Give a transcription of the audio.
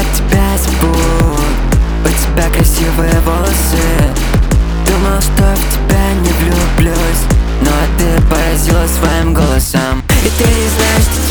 от тебя зовут, у тебя красивые волосы. Думал, что в тебя не влюблюсь, но ты поразила своим голосом. И ты не знаешь, что